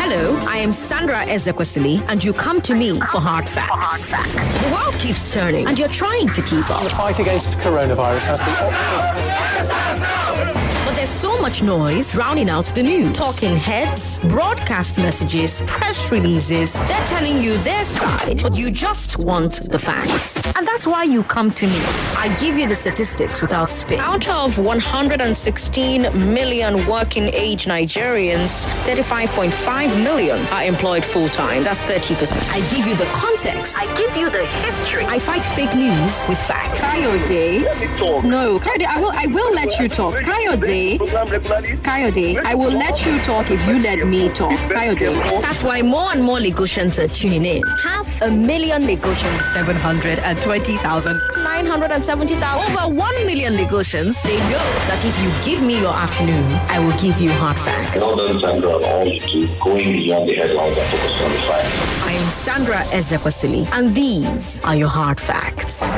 Hello, I am Sandra Ezekwesili, and you come to me for hard facts. The world keeps turning, and you're trying to keep up. The fight against coronavirus has the Oxford... But there's so much noise drowning out the news. Talking heads, broadcast messages, press releases. They're telling you their side, but you just want the facts. And that's why you come to me. I give you the statistics without spin. Out of 116 million working age Nigerians, 35.5 million are employed full-time. That's 30%. I give you the context. I give you the history. I fight fake news with facts. Kayode. No, Kayode, I will let you talk. Kayode, I will let you talk if you let me talk. Kayode. That's why more and more Lagosians are tuning in. 500,000 Lagosians. 720,000. 970,000. Over 1 million Lagosians. They know that if you give me your afternoon, I will give you hard facts. Well done, Sandra, all you do, going beyond the headlines and focusing on the facts. I am Sandra Ezekwesili, and these are your hard facts.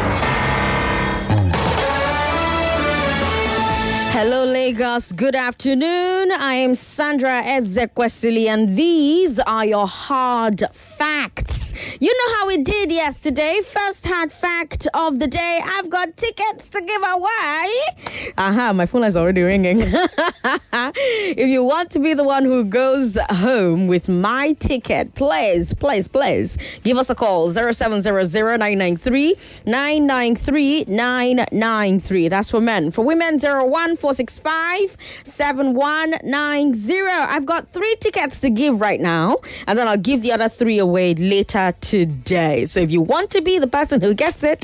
Hello, Lagos. Good afternoon. I am Sandra Ezekwesili, and these are your hard facts. You know how we did yesterday? First hard fact of the day. I've got tickets to give away. My phone is already ringing. If you want to be the one who goes home with my ticket, please give us a call. 0700-993-993-993. That's for men. For women, 01465-7190. I've got 3 tickets to give right now, and then I'll give the other 3 away later today. So if you want to be the person who gets it,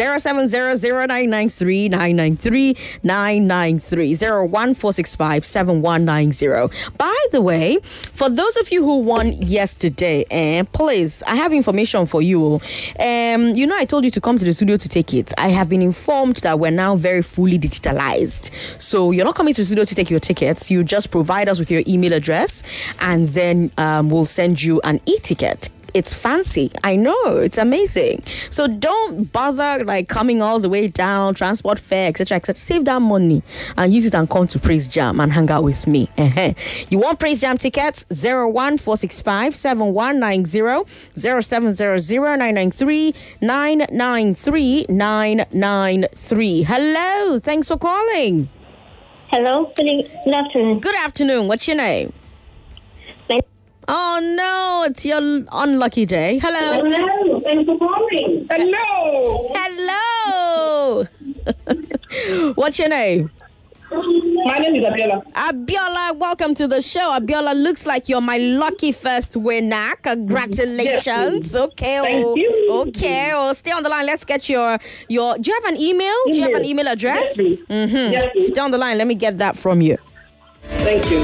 0700-993-993-993, 01465-7190. By the way, for those of you who won yesterday, please, I have information for you. I told you to come to the studio to take it. I have been informed that we're now very fully digitalized. So you're not coming to the studio to take your tickets. You just provide us with your email address, and then we'll send you an e-ticket. It's fancy. I know. It's amazing. So don't bother coming all the way down, transport fare, etc., etc. Save that money and use it and come to Praise Jam and hang out with me. You want Praise Jam tickets? 01465-7190, 0700-993-993-993. Hello. Thanks for calling. Hello. Good afternoon. Good afternoon. What's your name? Oh, no, it's your unlucky day. Hello. Hello. Thanks for calling. Hello. Hello. What's your name? My name is Abiola. Abiola, welcome to the show. Abiola, looks like you're my lucky first winner. Congratulations. Yes, okay. Thank you. Okay. Well, stay on the line. Let's get your. Do you have an email? Do you have an email address? Yes, please. Yes, please. Stay on the line. Let me get that from you. Thank you.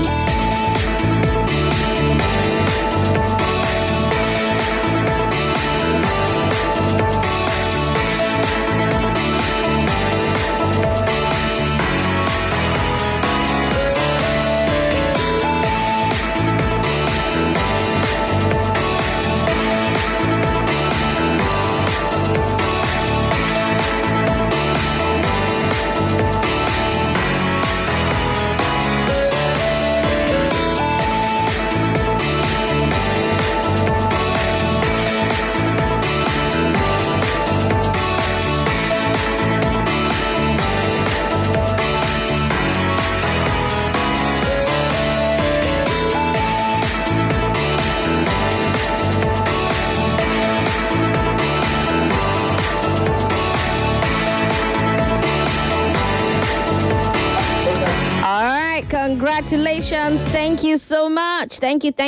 Congratulations. Thank you so much. Thank you.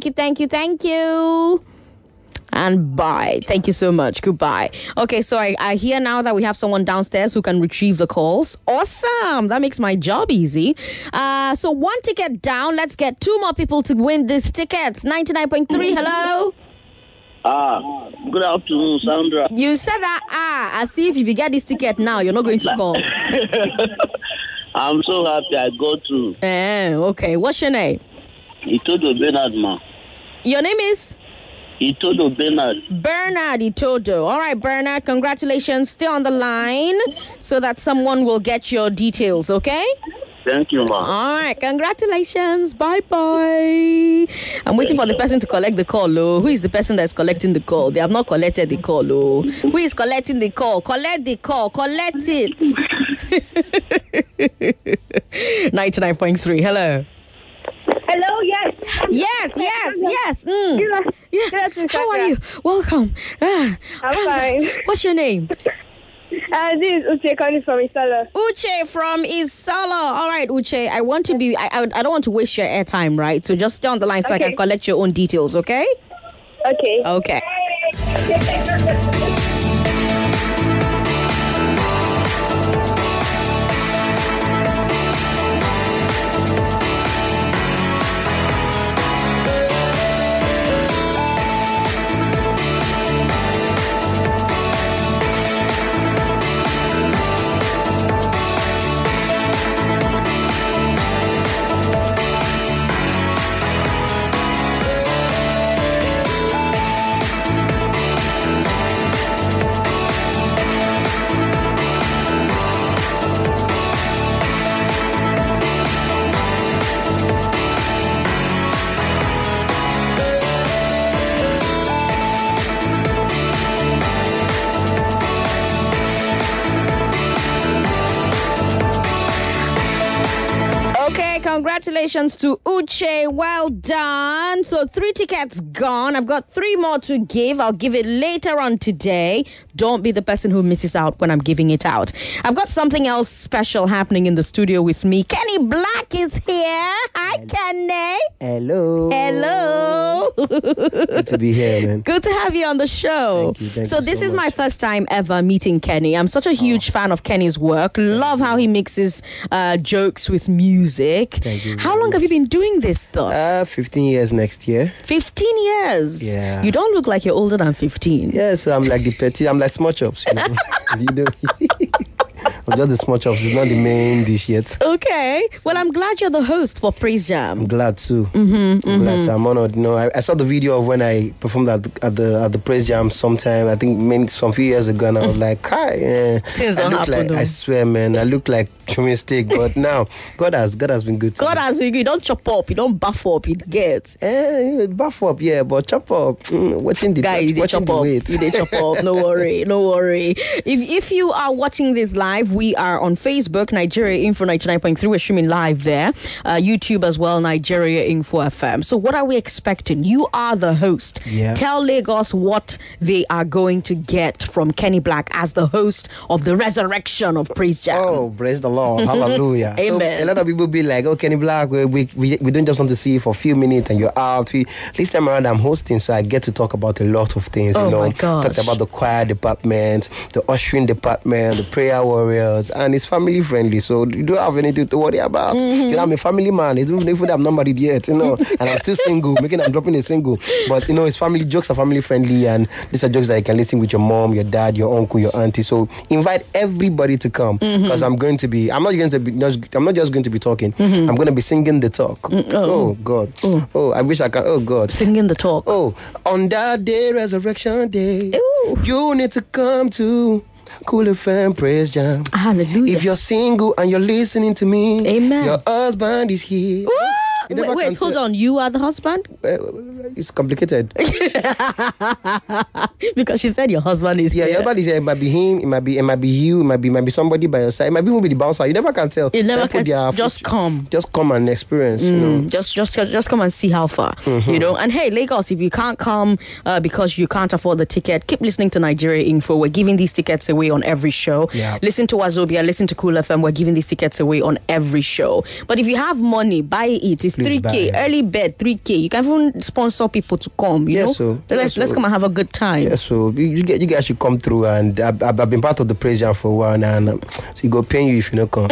And bye. Thank you so much. Goodbye. Okay, so I hear now that we have someone downstairs who can retrieve the calls. Awesome. That makes my job easy. So 1 ticket down. Let's get 2 more people to win these tickets. 99.3. Hello. Good afternoon, Sandra. You said that as if you get this ticket now, you're not going to call. I'm so happy I got through. Okay. What's your name? Itodo Bernard, ma. Your name is? Itodo Bernard. Bernard Itodo. All right, Bernard, congratulations. Stay on the line so that someone will get your details, okay? Thank you, ma. All right, congratulations. Bye-bye. I'm waiting for the person to collect the call, oh. Who is the person that's collecting the call? They have not collected the call, oh. Who is collecting the call? Collect the call. Collect it. 99.3. Hello. Hello, yes. Yes. Yeah. How are you? Welcome. I'm fine. What's your name? This is Uche calling from Isala. Uche from Isala. All right, Uche. I want to be. I don't want to waste your airtime, right? So just stay on the line so I can collect your own details. Okay. Okay. Congratulations to Uche. Well done. So 3 tickets gone. I've got 3 more to give. I'll give it later on today. Don't be the person who misses out when I'm giving it out. I've got something else special happening in the studio with me. Kenny Black is here. Hi, Kenny. Hello. Good to be here, man. Good to have you on the show. Thank you. So this is my first time ever meeting Kenny. I'm such a huge fan of Kenny's work. Love how he mixes jokes with music. Thank you. How long have you been doing this, though? 15 years next year. 15 years? Yeah. You don't look like you're older than 15. Yeah, so I'm like the petty. I'm like small chops, you know. I'm just the small chops. It's not the main dish yet. Okay. Well, I'm glad you're the host for Praise Jam. I'm glad too. I'm glad too. I'm honored. You know, I saw the video of when I performed at the Praise Jam sometime. I think maybe some few years ago, and I was like, hi. Things don't happen. I swear, man, I look like a mistake. But now, God has been good to me. God has been good. You don't chop up. You don't buff up. You get. Buff up, yeah, but chop up. Watching the guy, you watching chop up. Weight. You chop up. No worry. If you are watching this live, we are on Facebook, Nigeria Info 99.3. We're streaming live there. YouTube as well, Nigeria Info FM. So what are we expecting? You are the host. Yeah. Tell Lagos what they are going to get from Kenny Black as the host of the resurrection of Praise Jam. Oh, praise the Lord. Hallelujah. Amen. So a lot of people be like, oh, Kenny Black, we don't just want to see you for a few minutes and you're out. This time around, I'm hosting, so I get to talk about a lot of things. Oh, you know, my gosh. Talked about the choir department, the ushering department, the prayer warriors, and it's family friendly, so you don't have anything to worry about. You know, I'm a family man. Even if I'm not married yet, you know, and I'm still single, I'm dropping a single. But you know, it's family jokes are family friendly, and these are jokes that you can listen with your mom, your dad, your uncle, your auntie. So invite everybody to come because I'm not just going to be talking. I'm going to be singing the talk. Oh God. Oh, I wish I can. Oh God. Singing the talk. Oh, on that day, resurrection day, you need to come to Cool FM Praise Jam. Hallelujah. If you're single and you're listening to me, amen. Your husband is here. Wait, hold on. You are the husband? It's complicated. Because she said your husband is here. Yeah, your husband is here. It might be him. It might be you. It might be somebody by your side. It might be who be the bouncer. You never can tell. You never can. Just come. Just come and experience. You know. Just come and see how far. You know. And hey, Lagos, if you can't come because you can't afford the ticket, keep listening to Nigeria Info. We're giving these tickets away on every show. Yeah. Listen to Wazobia. Listen to Cool FM. We're giving these tickets away on every show. But if you have money, buy it. It's 3K. Early bed, 3K. You can even sponsor people to come, you know? So, let's come and have a good time. Yeah, so you guys should come through, and I've been part of the Praise Jam for a while now, and so you go pay you if you don't come.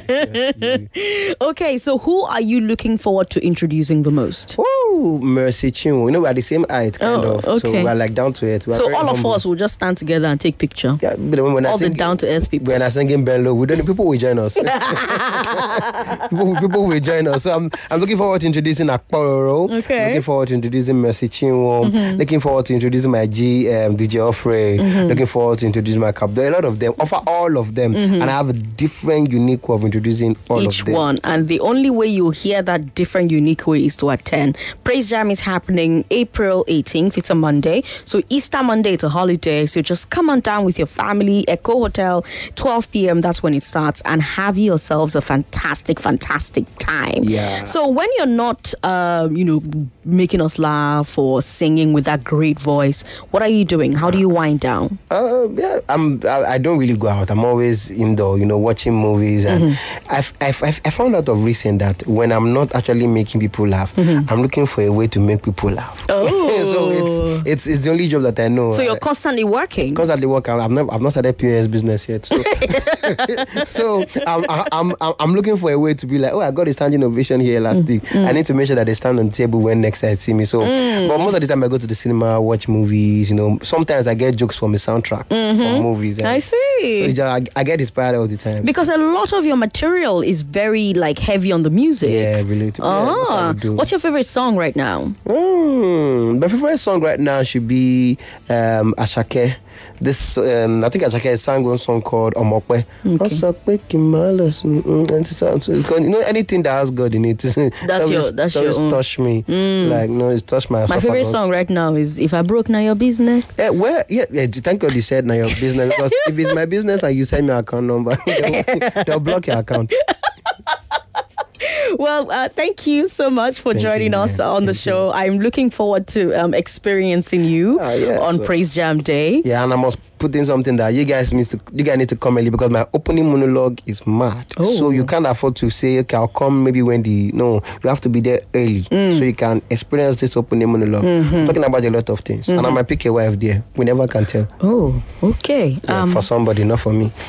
Okay, so who are you looking forward to introducing the most? Oh, Mercy Chinwo. You know, we're at the same height, kind of. Okay. So we're like down to earth. So all of us will just stand together and take picture. Yeah, but when all the down to earth people. When I sing in Ben Low, people will join us. people will join us. So I'm looking forward to introducing Akporo. Okay. Looking forward to introducing Mercy Chinwo. Looking forward to introducing my DJ Offrey. Looking forward to introducing my Cap. There are a lot of them. Offer all of them, and I have a different, unique way of introducing all each of them. one. And the only way you'll hear that different, unique way is to attend Praise Jam is happening April 18th. It's a Monday. So Easter Monday, it's a holiday. So just come on down with your family. Echo Hotel, 12 p.m. That's when it starts. And have yourselves a fantastic, fantastic time. Yeah. So when you're not, making us laugh or singing with that great voice, what are you doing? How do you wind down? I don't really go out. I'm always indoor, watching movies. And I found out of recent that when I'm not actually making people laugh, I'm looking for a way to make people laugh. Oh. So it's the only job that I know. So you're constantly working? Constantly working. I've not started POS business yet. So, I'm looking for a way to be like, I got a standing ovation here last week. I need to make sure that they stand on the table when next time see me. So, but most of the time I go to the cinema, watch movies. Sometimes I get jokes from the soundtrack of movies. I see. So I get inspired all the time. Because a lot of your material is very heavy on the music. Yeah, related. What's your favorite song right now? My favorite song right now should be Ashake. This I think Ashake sang one song called Omokwe. Anything that has God in it. That's your own. Touch me. It's touched my. My favorite song right now is If I Broke Now Your Business. Thank God you said now your business, because if it's my business and you send me your account number, they'll block your account. Well, thank you so much for joining us on the show. I'm looking forward to experiencing you on Praise Jam Day. Yeah, and I must put in something that you guys need to come early, because my opening monologue is mad. So you can't afford to say, okay, I'll come maybe when you have to be there early so you can experience this opening monologue. Talking about a lot of things. And I might pick a wife there. We never can tell. Oh, okay. For somebody, not for me.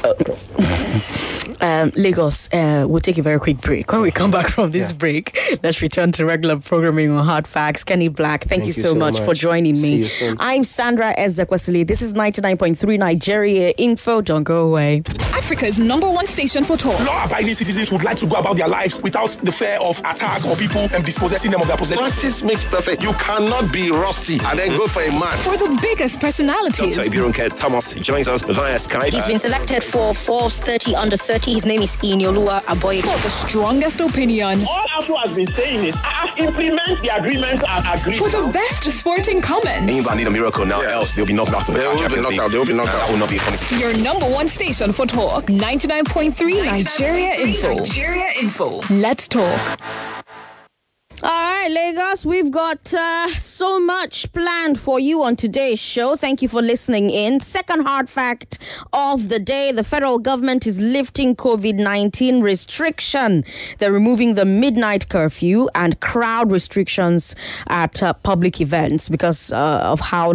Lagos, we'll take a very quick break. When we come back from this break, let's return to regular programming on Hard Facts. Kenny Black, thank you so much for joining me. I'm Sandra Ezekwesili. This is 99.3 Nigeria Info. Don't go away. Africa's #1 station for talk. Law-abiding citizens would like to go about their lives without the fear of attack or people dispossessing them of their possessions. Practice makes perfect. You cannot be rusty and then go for a man. For the biggest personalities. Dr. Ibirunke Thomas joins us via Skype. He's been selected for Forbes 30 under 30. His name is Inyolua Aboy. For the strongest opinions. All Afro has been saying is, implement the agreements and agree. For the best sporting comments. England need a miracle now, else they'll be knocked out of the Champions League. They'll be knocked out. That will not be funny. Your #1 station for talk. 99.3 Nigeria Info. Let's talk. All right, Lagos, we've got so much planned for you on today's show. Thank you for listening in. Second hard fact of the day, the federal government is lifting COVID-19 restriction. They're removing the midnight curfew and crowd restrictions at public events because of how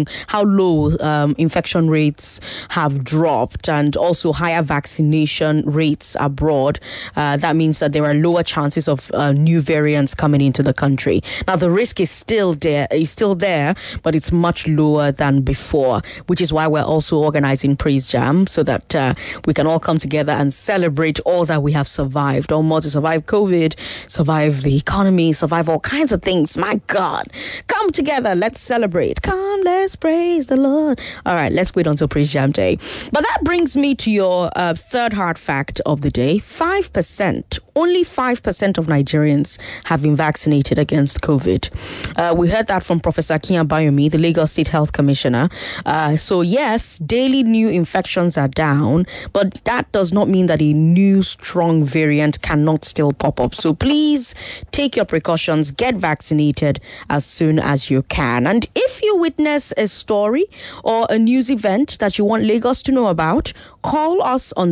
low infection rates have dropped, and also higher vaccination rates abroad. That means that there are lower chances of new variants coming into the country. Now, the risk is still there, but it's much lower than before, which is why we're also organizing Praise Jam, so that we can all come together and celebrate all that we have survived, or more, to survive COVID, survive the economy, survive all kinds of things. My God, come together, let's celebrate. Come, let's praise the Lord. All right, let's wait until Praise Jam Day. But that brings me to your third hard fact of the day. 5%, only 5% of Nigerians have been vaccinated against COVID. We heard that from Professor Akin Abayomi, the Lagos State Health Commissioner. So yes, daily new infections are down, but that does not mean that a new strong variant cannot still pop up. So please take your precautions, get vaccinated as soon as you can. And if you witness a story or a news event that you want Lagos to know about, call us on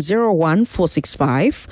01465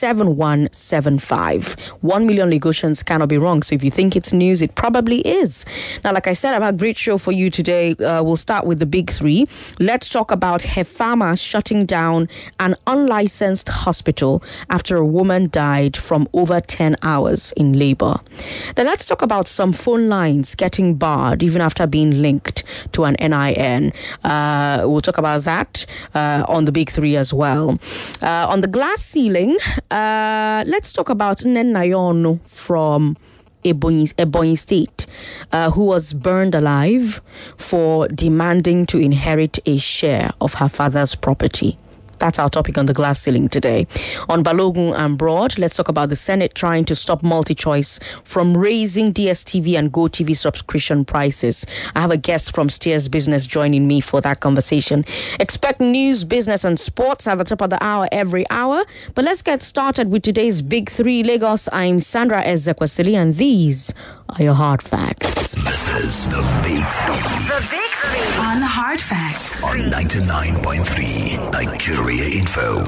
7175. 1 million Lagosians cannot be wrong. So if you think it's news, it probably is. Now, like I said, I've had a great show for you today. We'll start with the big three. Let's talk about Hefama shutting down an unlicensed hospital after a woman died from over 10 hours in labor. Then let's talk about some phone lines getting barred even after being linked to an NIN. We'll talk about that on the big three as well. On the glass ceiling, let's talk about Nenayono from Ebonyi State, who was burned alive for demanding to inherit a share of her father's property. That's our topic on the glass ceiling today. On Balogun and Broad, let's talk about the Senate trying to stop MultiChoice from raising DSTV and GoTV subscription prices. I have a guest from Steers Business joining me for that conversation. Expect news, business, and sports at the top of the hour every hour. But let's get started with today's Big Three. Lagos, I'm Sandra Ezekwesili, and these are your hard facts. This is the Big Three. The Big Three on Hard Facts on 99.3 Nigeria Info.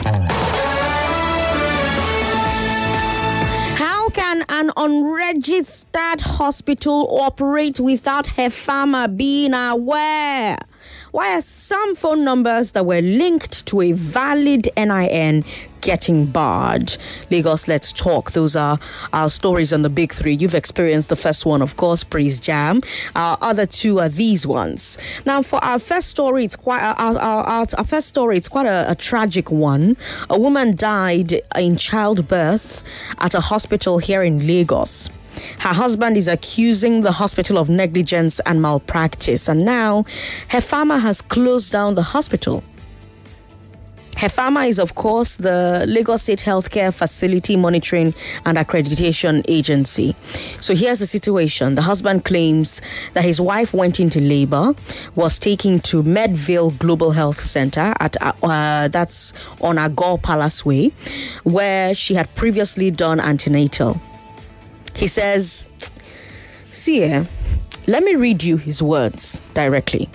How can an unregistered hospital operate without HEFAMA being aware? Why are some phone numbers that were linked to a valid NIN getting barred? Lagos, let's talk. Those are our stories on the Big Three. You've experienced the first one, of course, Praise Jam. Our other two are these ones. Now, for our first story, it's quite a tragic one. A woman died in childbirth at a hospital here in Lagos. Her husband is accusing the hospital of negligence and malpractice, and now HEFAMA has closed down the hospital. HEFAMA is, of course, the Lagos State Healthcare Facility Monitoring and Accreditation Agency. So here's the situation. The husband claims that his wife went into labor, was taken to Medville Global Health Center at that's on Agor Palace Way, where she had previously done antenatal. He says, let me read you his words directly.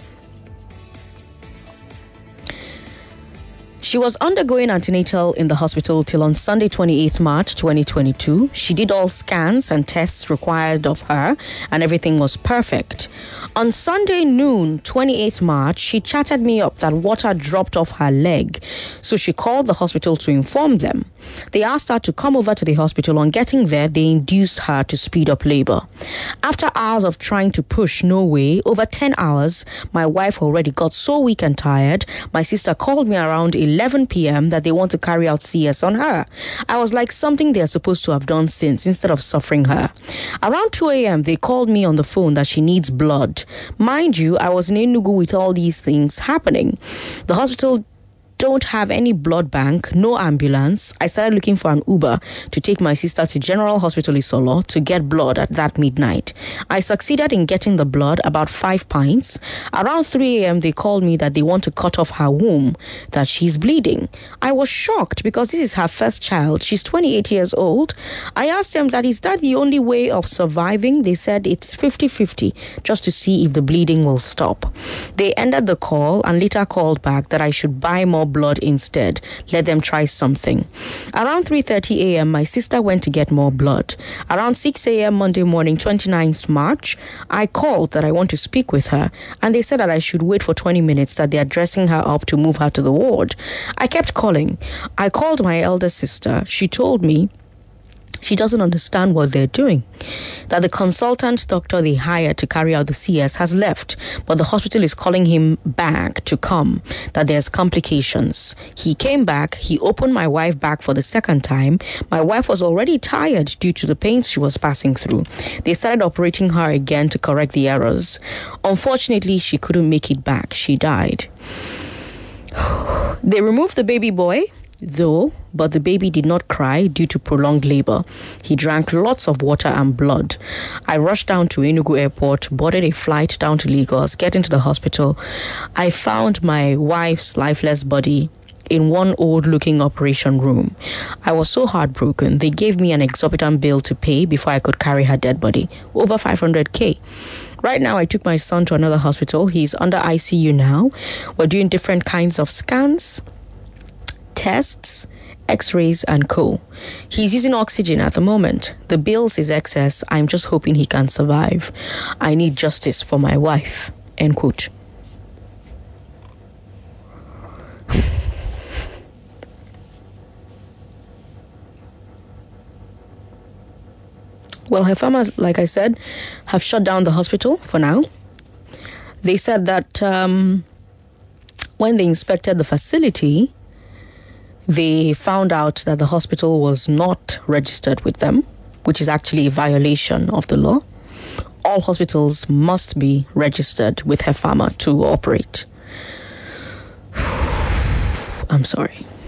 She was undergoing antenatal in the hospital till on Sunday, 28th March 2022. She did all scans and tests required of her, and everything was perfect. On Sunday noon, 28th March, she chatted me up that water dropped off her leg, so she called the hospital to inform them. They asked her to come over to the hospital. On getting there, they induced her to speed up labor. After hours of trying to push, no way, over 10 hours, my wife already got so weak and tired. My sister called me around 11 p.m. that they want to carry out CS on her. I was like, something they're supposed to have done since, instead of suffering her. Around 2 a.m., they called me on the phone that she needs blood. Mind you, I was in Enugu with all these things happening. The hospital don't have any blood bank, no ambulance. I started looking for an Uber to take my sister to General Hospital Isolo to get blood at that midnight. I succeeded in getting the blood, about 5 pints. Around 3 a.m., they called me that they want to cut off her womb, that she's bleeding. I was shocked because this is her first child. She's 28 years old. I asked them that, is that the only way of surviving? They said it's 50-50, just to see if the bleeding will stop. They ended the call and later called back that I should buy more blood instead. Let them try something. Around 3:30 a.m., my sister went to get more blood. Around 6 a.m. Monday morning, 29th March, I called that I want to speak with her, and they said that I should wait for 20 minutes, that they're dressing her up to move her to the ward. I kept calling. I called my elder sister. She told me she doesn't understand what they're doing, that the consultant doctor they hired to carry out the CS has left, but the hospital is calling him back to come, that there's complications. He came back, he opened my wife back for the second time. My wife was already tired due to the pains she was passing through. They started operating her again to correct the errors. Unfortunately, she couldn't make it back. She died. They removed the baby boy, though, but the baby did not cry due to prolonged labor. He drank lots of water and blood. I rushed down to Enugu Airport, boarded a flight down to Lagos, get into the hospital. I found my wife's lifeless body in one old-looking operation room. I was so heartbroken. They gave me an exorbitant bill to pay before I could carry her dead body, over 500K. Right now, I took my son to another hospital. He's under ICU now. We're doing different kinds of scans, tests, x-rays, and co. He's using oxygen at the moment. The bills is excess. I'm just hoping he can survive. I need justice for my wife. End quote. Well, HEFAMA, like I said, have shut down the hospital for now. They said that when they inspected the facility, they found out that the hospital was not registered with them, which is actually a violation of the law. All hospitals must be registered with HEFAMA to operate. I'm sorry.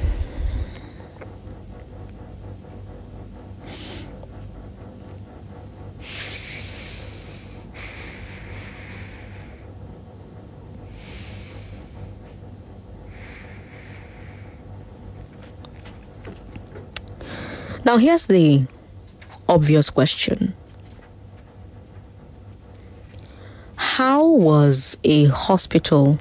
Now, here's the obvious question. How was a hospital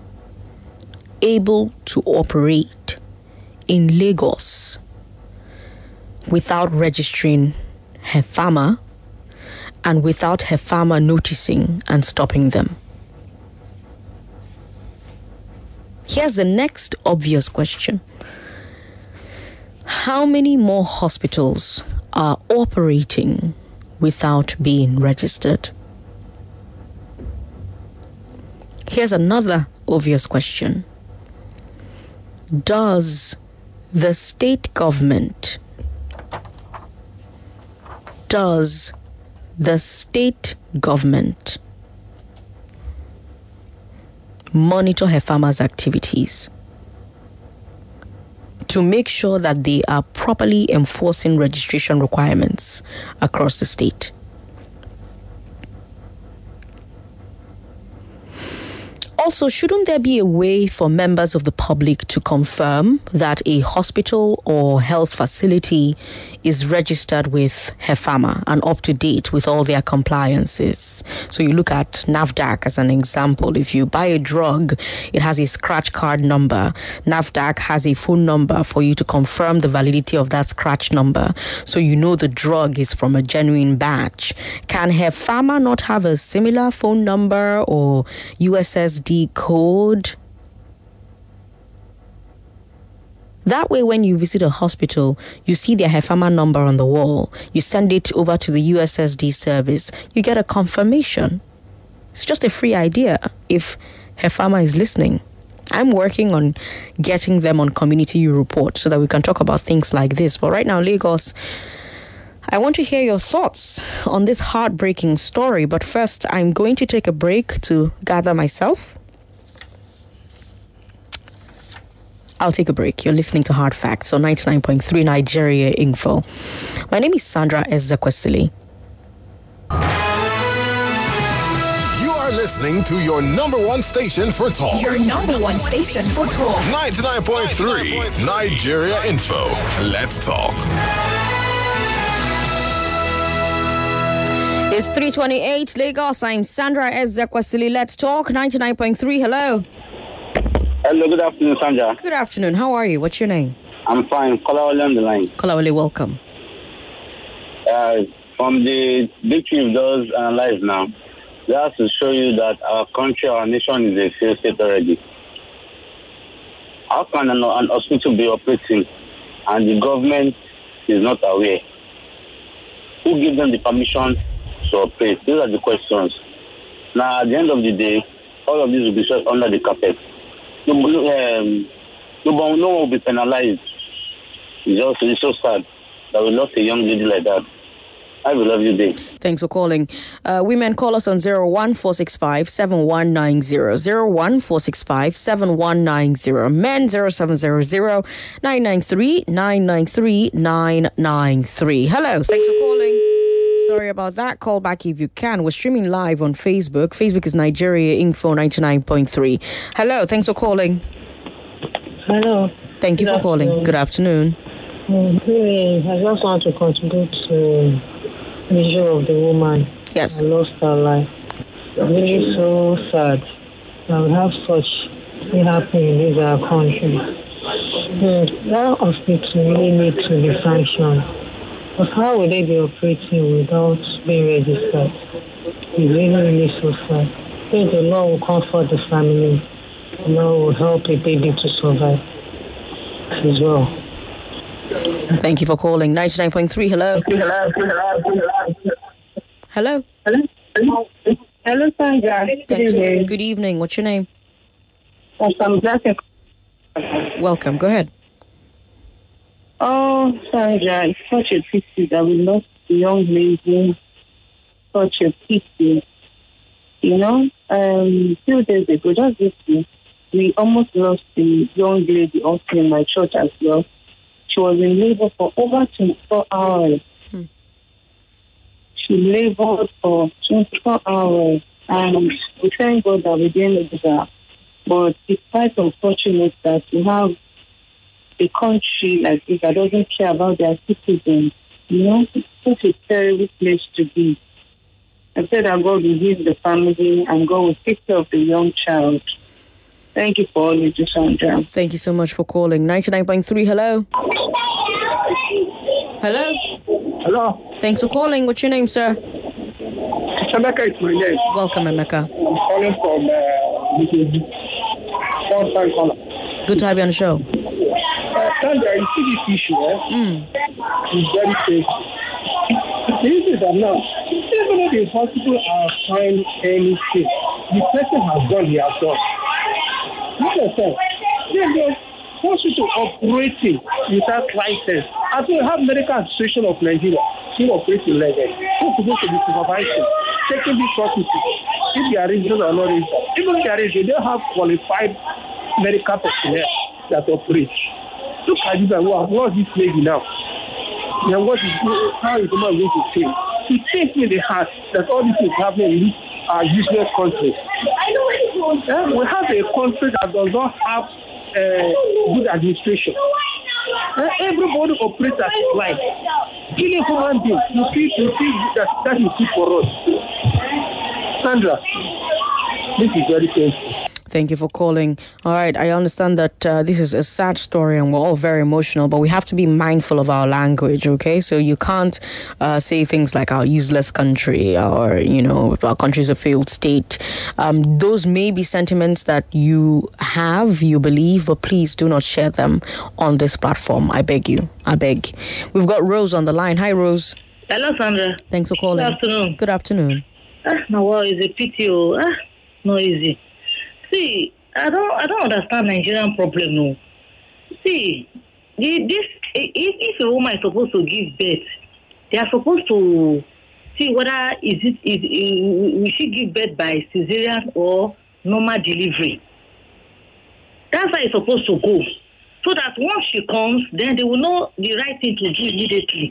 able to operate in Lagos without registering HEFAMA and without HEFAMA noticing and stopping them? Here's the next obvious question. How many more hospitals are operating without being registered? Here's another obvious question. Does the state government monitor HEFAMA's activities to make sure that they are properly enforcing registration requirements across the state? Also, shouldn't there be a way for members of the public to confirm that a hospital or health facility is registered with HEFAMA and up to date with all their compliances? So you look at NAFDAC as an example. If you buy a drug, it has a scratch card number. NAFDAC has a phone number for you to confirm the validity of that scratch number, so you know the drug is from a genuine batch. Can HEFAMA not have a similar phone number or USSD code? That way, when you visit a hospital, you see their HEFAMA number on the wall. You send it over to the USSD service. You get a confirmation. It's just a free idea if HEFAMA is listening. I'm working on getting them on Community Report so that we can talk about things like this. But right now, Lagos, I want to hear your thoughts on this heartbreaking story. But first, I'm going to take a break to gather myself. I'll take a break. You're listening to Hard Facts on 99.3 Nigeria Info. My name is Sandra Ezekwesili. You are listening to your number one station for talk. Your number one station for talk. 99.3 Nigeria Info. Let's talk. It's 3:28 Lagos. I'm Sandra Ezekwesili. Let's talk. 99.3. Hello. Hello, good afternoon, Sandra. Good afternoon. How are you? What's your name? I'm fine. Kolawole on the line. Kolawole, welcome. From the victory we've just analyzed now, that has to show you that our country, our nation is a failed state already. How can an hospital be operating and the government is not aware? Who gives them the permission to operate? These are the questions. Now, at the end of the day, all of this will be swept under the carpet. No one will be penalized. It's so sad that we lost a young lady like that. I will love you, day. Thanks for calling. Women, call us on 01465 7190. 01465 7190. Men, 0700 993 993 993. Hello, thanks for calling. Sorry about that. Call back if you can. We're streaming live on Facebook. Facebook is Nigeria Info 99.3. Hello, thanks for calling. Hello. Thank you for calling. Good afternoon. I just want to contribute to the issue of the woman. Yes. Who lost her life. It's really so sad that we have such thing happening in this country. That hospital really needs to be sanctioned. But how would they be operating without being registered? It's really, really so sad. I think the law will comfort the family. The law will help a baby to survive as well. Thank you for calling. 99.3, hello. Hello. Hello, Sandra. Good evening. What's your name? Welcome. Go ahead. Oh, Sandra, it's such a pity that we lost the young lady. Such a pity. You know, a few days ago, just this week, we almost lost the young lady also in my church as well. She was in labor for over 24 hours. She labored for 24 hours. And we thank God that we didn't lose her. But it's quite unfortunate that we have a country like this that doesn't care about their citizens. You know, it's a terrible place to be. I said that God will give the family and God will take care of the young child. Thank you for all you do, Sandra. Thank you so much for calling. 99.3, hello. Hello. Hello. Thanks for calling. What's your name, sir? Emeka is my name. Welcome, Emeka. I'm calling from Good to have you on the show. Sandra, you see this issue, It's very painful. The issue is that now, even if the hospital are find anything, the person has done, he has done. You understand? The hospital operating without license. I think we have Medical Association of Nigeria, who operates in Lagos, who is supposed to be supervising, taking this hospital, if they are registered or not registered. Even if they are registered, they don't have qualified medical personnel that operate. Look at this, who have lost this lady now. Then how is the man going to say? It takes me the heart that all this is happening in this useless country. We have a country that does not have good administration. Everybody operates as life. Killing human beings, you see that is good for us. Sandra, this is very painful. Thank you for calling. All right, I understand that this is a sad story and we're all very emotional, but we have to be mindful of our language, okay? So you can't say things like our useless country or, our country's a failed state. Those may be sentiments that you have, you believe, but please do not share them on this platform. I beg you. I beg. We've got Rose on the line. Hi, Rose. Hello, Sandra. Thanks for calling. Good afternoon. Good afternoon. No, it's a pity. No easy. See, I don't understand Nigerian problem, no. See, if a woman is supposed to give birth, they are supposed to see whether we should give birth by cesarean or normal delivery. That's how it's supposed to go. So that once she comes, then they will know the right thing to do immediately.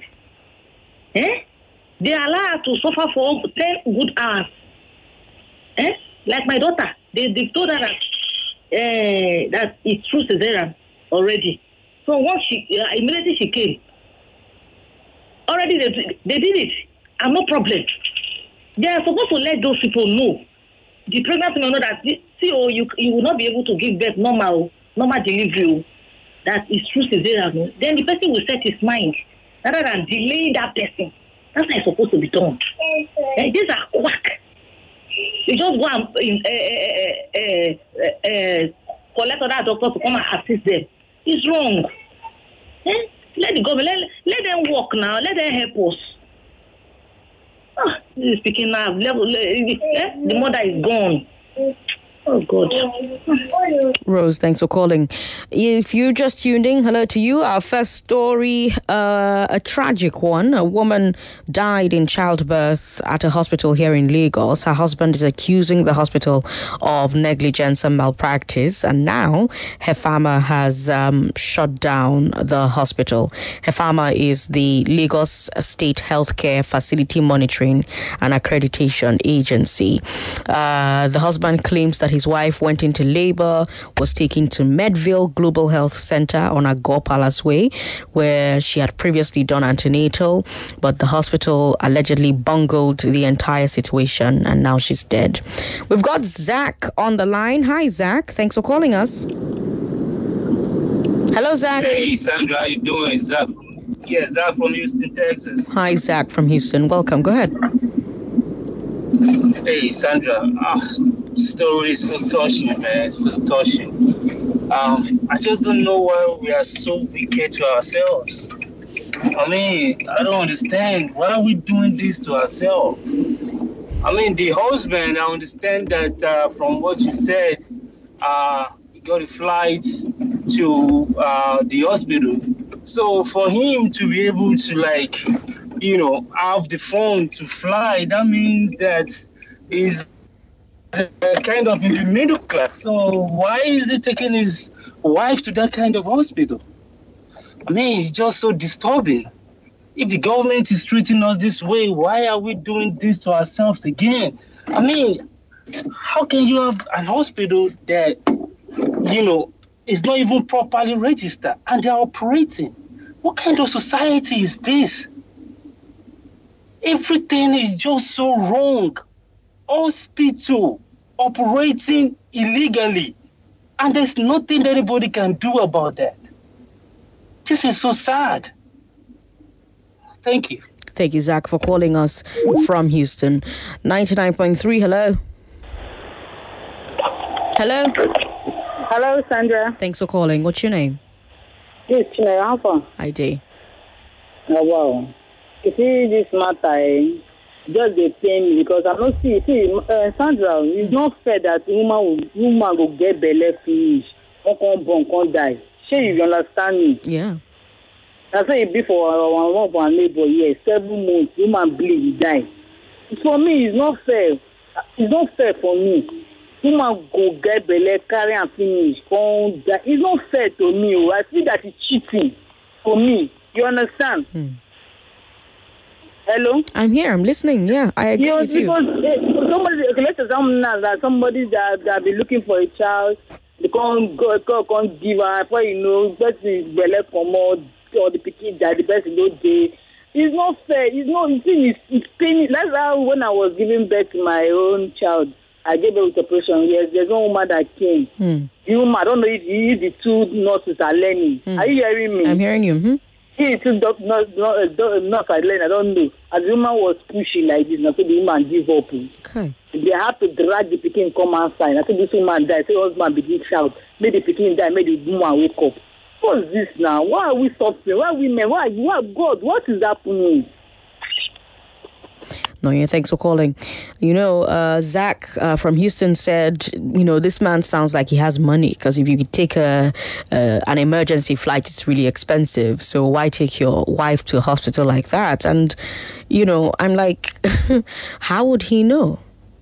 They allow her to suffer for 10 good hours. Like my daughter. They told her that it's through cesarean already. So once immediately she came, already they did it, and no problem. They are supposed to let those people know. The pregnant women know that you will not be able to give birth normal delivery. That is through cesarean. Then the person will set his mind rather than delay that person. That's how it's supposed to be done. These are quack. You just go and collect other doctors to come and assist them. It's wrong. Let the government, let them work now. Let them help us. This is speaking now. The mother is gone. Oh, God. Rose, thanks for calling. If you just tuned in, hello to you. Our first story, a tragic one. A woman died in childbirth at a hospital here in Lagos. Her husband is accusing the hospital of negligence and malpractice, and now Hefama has shut down the hospital. Hefama is the Lagos State Healthcare Facility Monitoring and Accreditation Agency. The husband claims that his wife went into labor, was taken to Medville Global Health Center on Agor Palace Way, where she had previously done antenatal, but the hospital allegedly bungled the entire situation, and now she's dead. We've got Zach on the line. Hi, Zach. Thanks for calling us. Hello, Zach. Hey, Sandra. How you doing? Zach. Yeah, Zach from Houston, Texas. Hi, Zach from Houston. Welcome. Go ahead. Hey, Sandra. Story is so touching, man. So touching. I just don't know why we are so wicked to ourselves. I mean, I don't understand. Why are we doing this to ourselves? I mean, the husband, I understand that from what you said, he got a flight to the hospital. So for him to be able to, have the phone to fly, that means that he's kind of in the middle class. So why is he taking his wife to that kind of hospital? I mean, it's just so disturbing. If the government is treating us this way, why are we doing this to ourselves again? I mean, how can you have an hospital that, is not even properly registered, and they are operating. What kind of society is this? Everything is just so wrong. Hospital operating illegally, and there's nothing anybody can do about that. This is so sad. Thank you. Thank you, Zach, for calling us from Houston. 99.3, hello. Hello. Hello, Sandra. Thanks for calling. What's your name? Yes, Chinay Alpha. Hi, Day. Oh, wow. You see, this matter, just they pain me because I'm not Sandra, it's not fair that woman will get belly finish, won't die. Sure, you understand me? Yeah. That's why before one of our neighbor, 7 months, woman bleed, die. For me, it's not fair. It's not fair for me. Woman go get belly, carry and finish, come die. It's not fair to me. I feel that it's cheating for me. You understand? Hello? I'm here. I'm listening. Yeah, I agree with you. Because let's assume now that somebody that be looking for a child, they can't give her, before you know, that's the belly come out, or the picking that the best no day. It's not fair. It's not. It's pain. That's how when I was giving birth to my own child, I gave birth with operation. Yes, there's one woman that came. The woman, I don't know if the two nurses are learning. Are you hearing me? I'm hearing you. He two nurses are learning. I don't know. As the woman was pushing like this, I said the woman give up. Okay. They have to drag the pikin come outside. I said this woman died. I said husband begin shout. Make the pikin die. Make the woman wake up. What's this now? Why are we suffering? Why women? Why God? What is happening? No, yeah, thanks for calling. Zach from Houston said, this man sounds like he has money because if you could take an emergency flight, it's really expensive. So why take your wife to a hospital like that? And, I'm like, how would he know?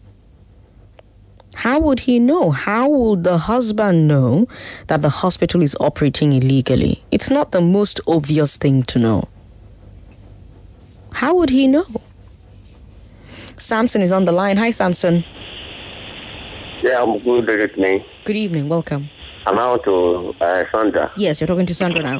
How would he know? How would the husband know that the hospital is operating illegally? It's not the most obvious thing to know. How would he know? Samson is on the line. Hi, Samson. Yeah, I'm good evening. Good evening. Welcome. I'm out to Sandra. Yes, you're talking to Sandra now.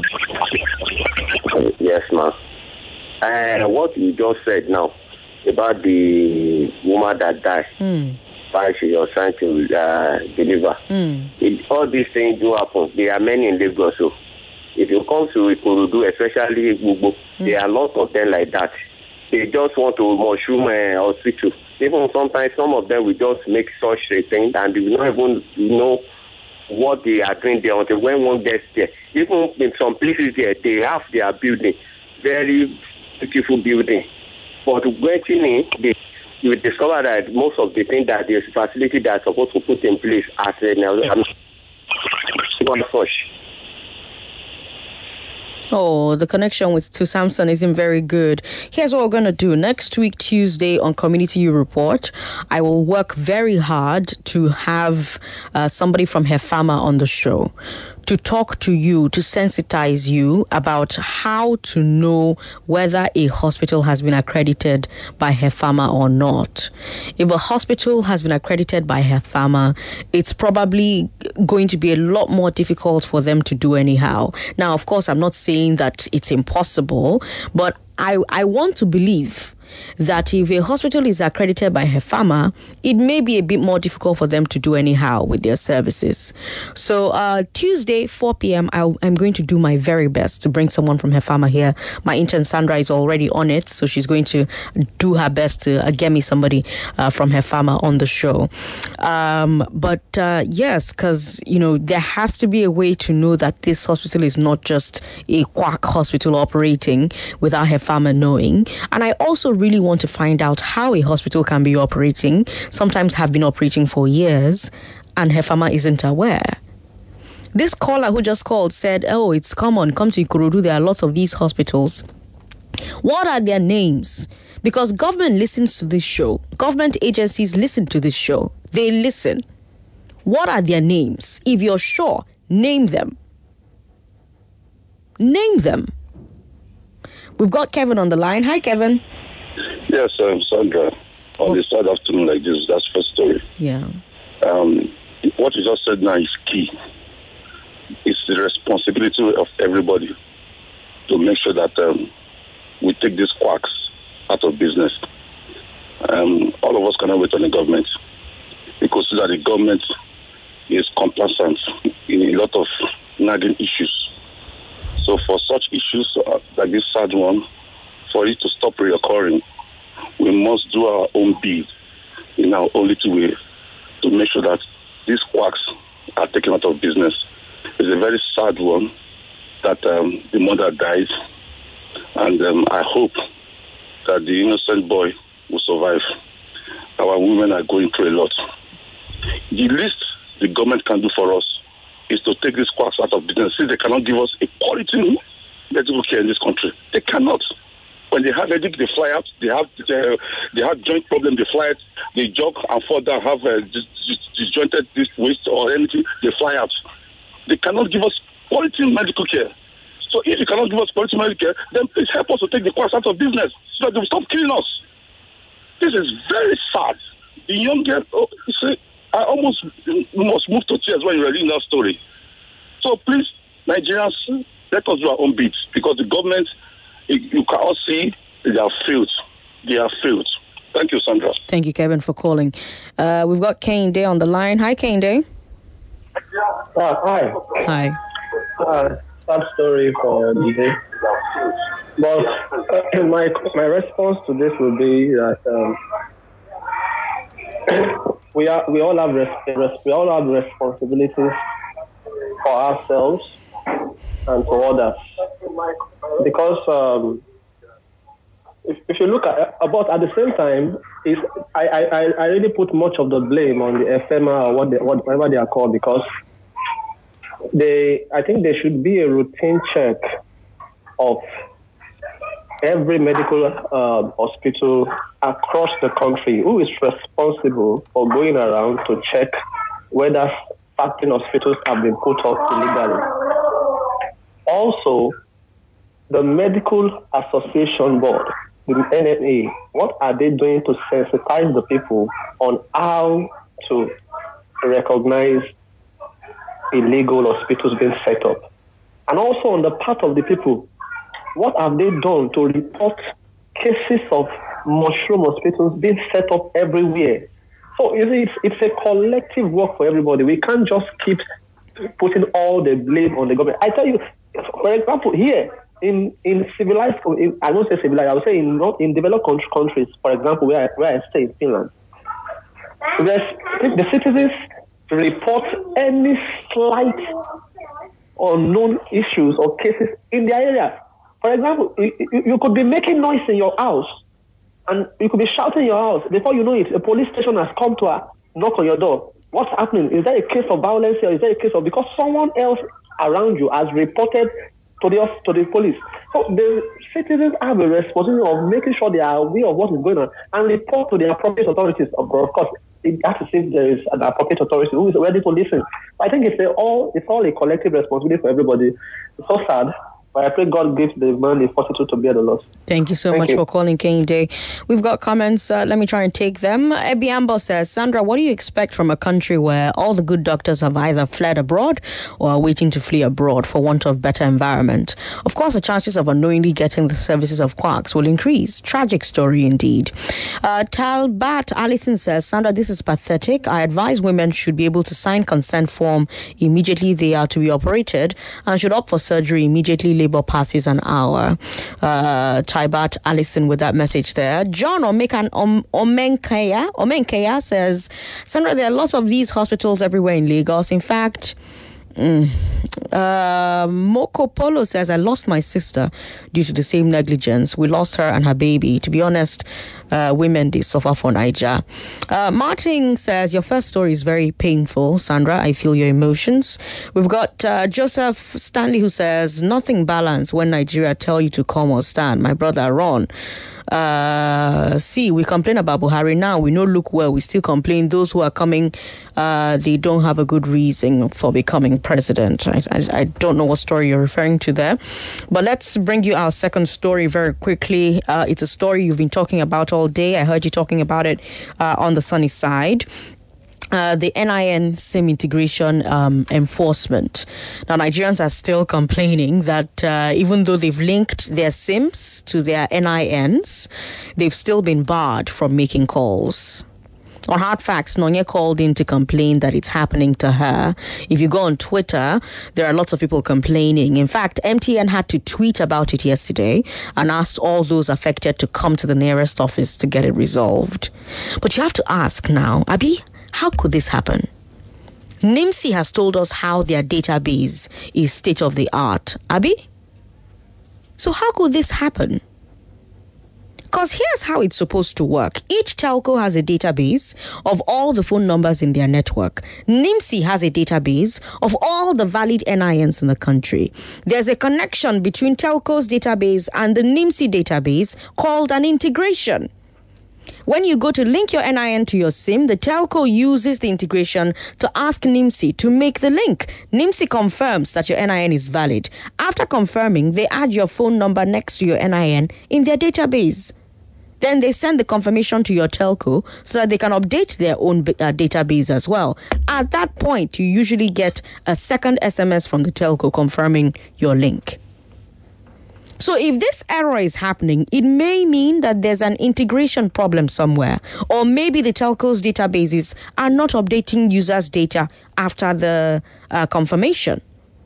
Yes, ma'am. What you just said now about the woman that died while she was trying to deliver. All these things do happen. There are many in Lagos. So if you come to Ikorodu, especially Igbo, there are lots of them like that. They just want to mushroom hospital. Even sometimes some of them will just make such a thing and they will not even know what they are doing there until when one gets there. Even in some places there, they have their building, very beautiful building. But getting in, you will discover that most of the things that the facility that are supposed to put in place as the connection to Samson isn't very good. Here's what we're going to do. Next week, Tuesday, on Community U Report, I will work very hard to have somebody from Hefama on the show to talk to you, to sensitize you about how to know whether a hospital has been accredited by Hefama or not. If a hospital has been accredited by Hefama, it's probably going to be a lot more difficult for them to do anyhow. Now, of course, I'm not saying that it's impossible, but I want to believe that if a hospital is accredited by Hefama, it may be a bit more difficult for them to do anyhow with their services. So Tuesday, 4 p.m., I'm going to do my very best to bring someone from Hefama here. My intern Sandra is already on it, so she's going to do her best to get me somebody from Hefama on the show. Yes, because, there has to be a way to know that this hospital is not just a quack hospital operating without Hefama knowing. And I also really want to find out how a hospital can be operating, sometimes have been operating for years, and Hefama isn't aware. This caller who just called said, it's common, come to Ikorodu, there are lots of these hospitals. What are their names? Because government listens to this show. Government agencies listen to this show. They listen. What are their names? If you're sure, name them. Name them. We've got Kevin on the line. Hi, Kevin. Yes, Sandra. On this side afternoon like this, that's first story. Yeah. What you just said now is key. responsibility of everybody to make sure that we take these quacks out of business. All of us cannot wait on the government because that the government is complacent in a lot of nagging issues. So for such issues like this sad one, for it to stop reoccurring, we must do our own bit in our own little way to make sure that these quacks are taken out of business. It's a very sad one that the mother died, and I hope that the innocent boy will survive. Our women are going through a lot. The least the government can do for us is to take these quacks out of business. Since they cannot give us a quality medical care in this country, they cannot. When they have headache, they fly out. They have joint problem, they fly out. They jog and fall down, have disjointed this waist or anything, they fly out. They cannot give us quality medical care. So if you cannot give us quality medical care, then please help us to take the quacks out of business so that they will stop killing us. This is very sad. The young girl, I almost must move to tears when you're reading that story. So please, Nigerians, let us do our own bit because the government, you can all see they are failed. They are failed. Thank you, Sandra. Thank you, Kevin, for calling. We've got Kane Day on the line. Hi, Kane Day. Hi. Hi. Sad story for the day. But my response to this would be that we all have responsibilities for ourselves and for others. Because if you look at the same time, I really put much of the blame on the FEMA or whatever they are called, because I think there should be a routine check of every medical hospital across the country who is responsible for going around to check whether certain hospitals have been put up illegally. Also, the Medical Association Board, the NMA, what are they doing to sensitize the people on how to recognize illegal hospitals being set up? And also on the part of the people, what have they done to report cases of mushroom hospitals being set up everywhere? So it's a collective work for everybody. We can't just keep putting all the blame on the government. I tell you, for example, here in civilized, I won't say civilized, I would say in developed countries, for example, where I stay in Finland, the citizens report any slight or known issues or cases in their area. For example, you could be making noise in your house and you could be shouting in your house. Before you know it, a police station has come to knock on your door. What's happening? Is there a case of violence here? Is there a case of... Because someone else around you has reported to the police. So the citizens have a responsibility of making sure they are aware of what is going on and report to the appropriate authorities. Of course, it has to see if there is an appropriate authority who is ready to listen. I think it's all a collective responsibility for everybody. It's so sad. But I pray God gives the man the fortitude to bear the loss. Thank you so much for calling, Kane Day. We've got comments. Let me try and take them. Ebiambo says, Sandra, what do you expect from a country where all the good doctors have either fled abroad or are waiting to flee abroad for want of better environment? Of course, the chances of unknowingly getting the services of quacks will increase. Tragic story indeed. Talbat Allison says, Sandra, this is pathetic. I advise women should be able to sign consent form immediately they are to be operated and should opt for surgery immediately labor passes an hour. Taibat Allison with that message there. John Omenkaya says, Sandra, there are lots of these hospitals everywhere in Lagos. In fact, Moko Polo says, I lost my sister due to the same negligence. We lost her and her baby. To be honest, women, they suffer for Niger. Martin says, your first story is very painful, Sandra. I feel your emotions. We've got Joseph Stanley who says, nothing balanced when Nigeria tell you to come or stand. My brother Ron. See, we complain about Buhari now. We know look well. We still complain. Those who are coming, they don't have a good reason for becoming president. I don't know what story you're referring to there. But let's bring you our second story very quickly. It's a story you've been talking about all day. I heard you talking about it on the sunny side. the NIN SIM integration enforcement. Now, Nigerians are still complaining that even though they've linked their SIMs to their NINs, they've still been barred from making calls. On Hard Facts, Nonye called in to complain that it's happening to her. If you go on Twitter, there are lots of people complaining. In fact, MTN had to tweet about it yesterday and asked all those affected to come to the nearest office to get it resolved. But you have to ask now, Abi, how could this happen? NIMSI has told us how their database is state of the art. Abi? So how could this happen? Because here's how it's supposed to work. Each telco has a database of all the phone numbers in their network. NIMSI has a database of all the valid NINs in the country. There's a connection between telco's database and the NIMSI database called an integration. When you go to link your NIN to your SIM, the telco uses the integration to ask NIMSI to make the link. NIMSI confirms that your NIN is valid. After confirming, they add your phone number next to your NIN in their database. Then they send the confirmation to your telco so that they can update their own database as well. At that point, you usually get a second SMS from the telco confirming your link. So if this error is happening, it may mean that there's an integration problem somewhere, or maybe the telco's databases are not updating users' data after the confirmation.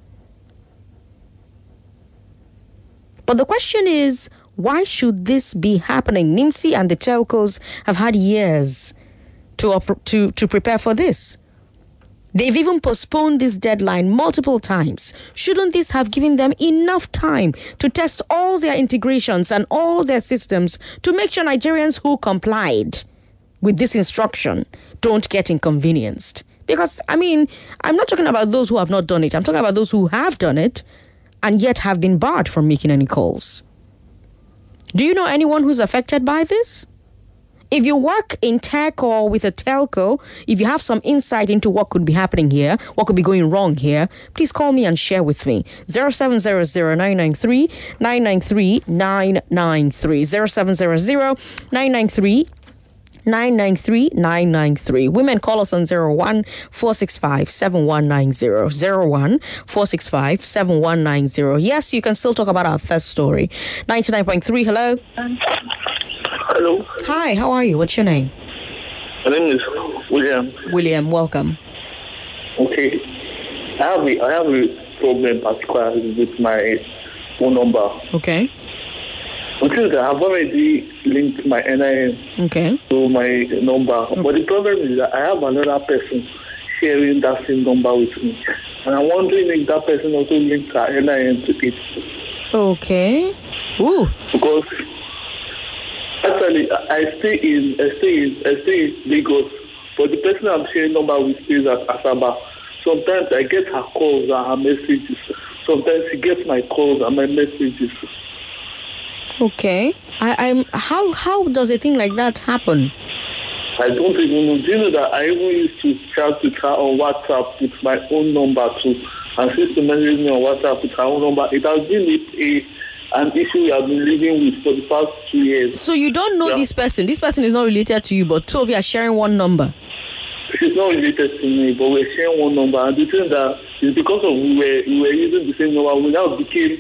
But the question is, why should this be happening? NIMSI and the telcos have had years to prepare for this. They've even postponed this deadline multiple times. Shouldn't this have given them enough time to test all their integrations and all their systems to make sure Nigerians who complied with this instruction don't get inconvenienced? Because, I mean, I'm not talking about those who have not done it. I'm talking about those who have done it and yet have been barred from making any calls. Do you know anyone who's affected by this? If you work in tech or with a telco, if you have some insight into what could be happening here, what could be going wrong here, please call me and share with me. 0700-993-993-993. 0700-993-993. Women, call us on 01-465-7190. 01-465-7190. Yes, you can still talk about our first story. 99.3, hello. Hello. Hi, how are you? What's your name? My name is William. William, welcome. Okay. I have a problem particularly with my phone number. Okay. Because I have already linked my NIN to my number. Okay. But the problem is that I have another person sharing that same number with me. And I'm wondering if that person also linked her NIN to it. Okay. Ooh. Because actually, I stay in Lagos, but the person I'm sharing number with stays at Asaba. Sometimes I get her calls and her messages. Sometimes she gets my calls and my messages. Okay. How does a thing like that happen? I don't even know. Do you know that I even used to chat with her on WhatsApp with my own number too, and she used to message me on WhatsApp with her own number. It has been an issue we have been living with for the past 2 years. So you don't know this person. This person is not related to you, but two of you are sharing one number. She's not related to me, but we're sharing one number. And the thing that is because of we were using the same number, we now became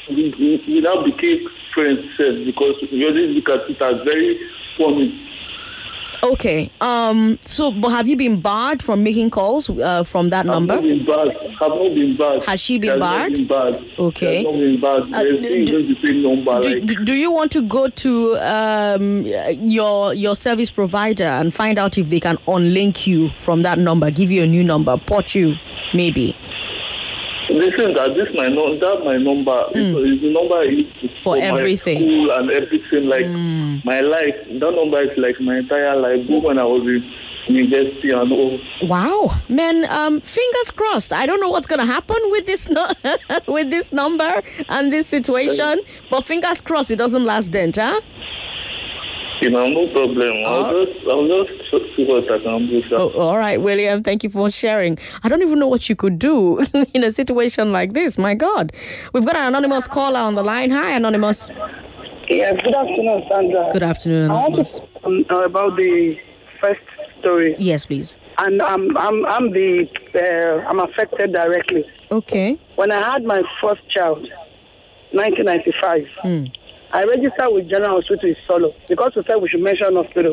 friends because we always look at it as very funny. Okay. So, but have you been barred from making calls from that number? I've not been barred. Has she been barred? She has not been barred. Okay. She has not been barred. The same number. Do you want to go to your service provider and find out if they can unlink you from that number, give you a new number, port you, maybe? Listen, that this my number. Is the number for everything, my school and everything. Like my life, that number is like my entire life. When I was in university and all. Wow, man! Fingers crossed. I don't know what's gonna happen with this with this number and this situation, but fingers crossed it doesn't last dent, huh? You know, no problem. I'll just see what I can do. All right, William, thank you for sharing. I don't even know what you could do in a situation like this. My God. We've got an anonymous caller on the line. Hi, Anonymous. Yes, good afternoon, Sandra. Good afternoon, Anonymous. I want to about the first story. Yes, please. And I'm affected directly. Okay. When I had my first child, 1995, I registered with General Hospital in Solo because we said we should mention hospital.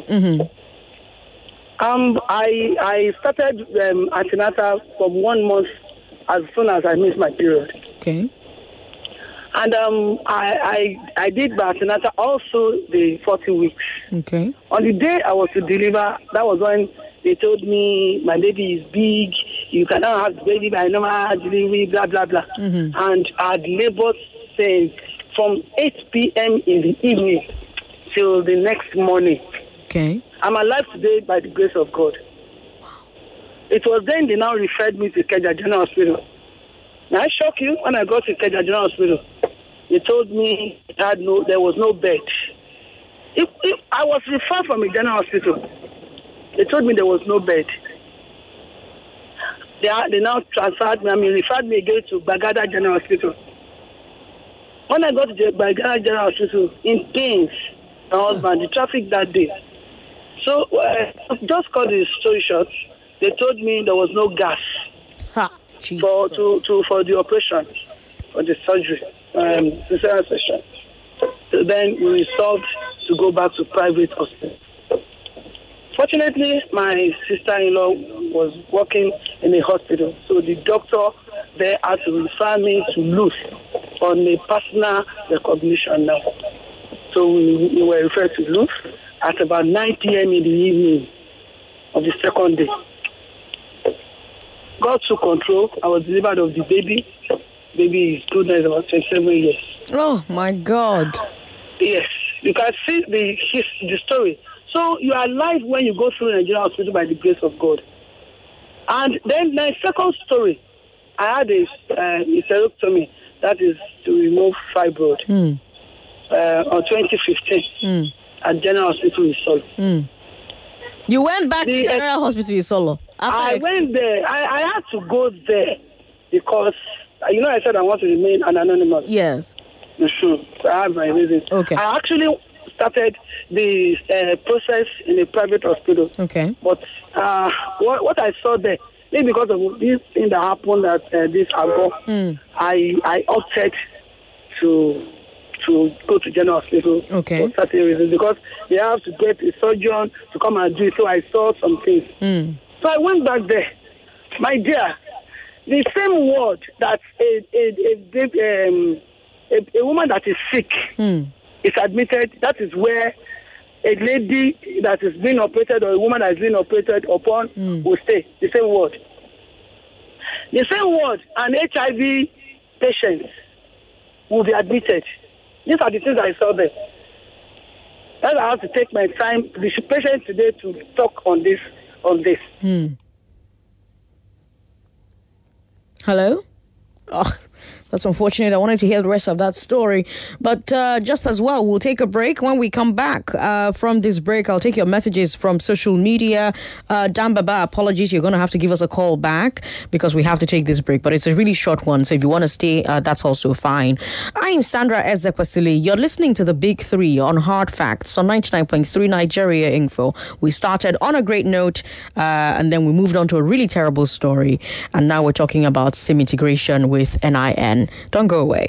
I started antenatal from 1 month as soon as I missed my period. Okay. And I did my antenatal also the 40 weeks. Okay. On the day I was to deliver, that was when they told me my baby is big, you cannot have the baby by normal delivery, blah, blah, blah. And I had labored since from 8 p.m. in the evening till the next morning. Okay. I'm alive today by the grace of God. It was then they now referred me to Ikeja General Hospital. Now I shock you, when I got to Ikeja General Hospital, they told me there was no bed. If I was referred from a general hospital, they told me there was no bed. They now referred me again to Bagada General Hospital. When I got to the Bagada General Hospital, in pains, my husband, the traffic that day. So, just cut the story short, they told me there was no gas for the operation, for the surgery, cesarean section. So then we resolved to go back to private hospital. Fortunately, my sister-in-law was working in a hospital, so the doctor there had to refer me to Luth on a personal recognition now. So we were referred to Luth at about 9 p.m. in the evening of the second day. God took control. I was delivered of the baby. Baby is 2 days, about 27 years. Oh, my God. Yes. You can see the story. So you are alive when you go through Nigerian hospital by the grace of God. And then my second story, I had a hysterectomy, that is to remove fibroid, on 2015 at General Hospital in Solo. You went back to General Hospital in Solo? I went there. I had to go there because, I said I want to remain anonymous. Yes. So I have my reasons. Okay. I actually started the process in a private hospital. Okay. But what I saw there, maybe because of this thing that happened at this ago, I opted to go to General Hospital for certain reasons because they have to get a surgeon to come and do it. So I saw some things. So I went back there. My dear, the same word that a woman that is sick is admitted, that is where a lady that is being operated or a woman that is being operated upon will stay. The same word. The same word, an HIV patient will be admitted. These are the things I saw there. That I have to take my time, the patient today, to talk on this. Hello? Oh, that's unfortunate. I wanted to hear the rest of that story. But just as well, we'll take a break. When we come back from this break, I'll take your messages from social media. Dan Baba, apologies. You're going to have to give us a call back because we have to take this break. But it's a really short one. So if you want to stay, that's also fine. I'm Sandra Ezekwesili. You're listening to The Big Three on Hard Facts on 99.3 Nigeria Info. We started on a great note and then we moved on to a really terrible story. And now we're talking about SIM integration with NIN. Don't go away.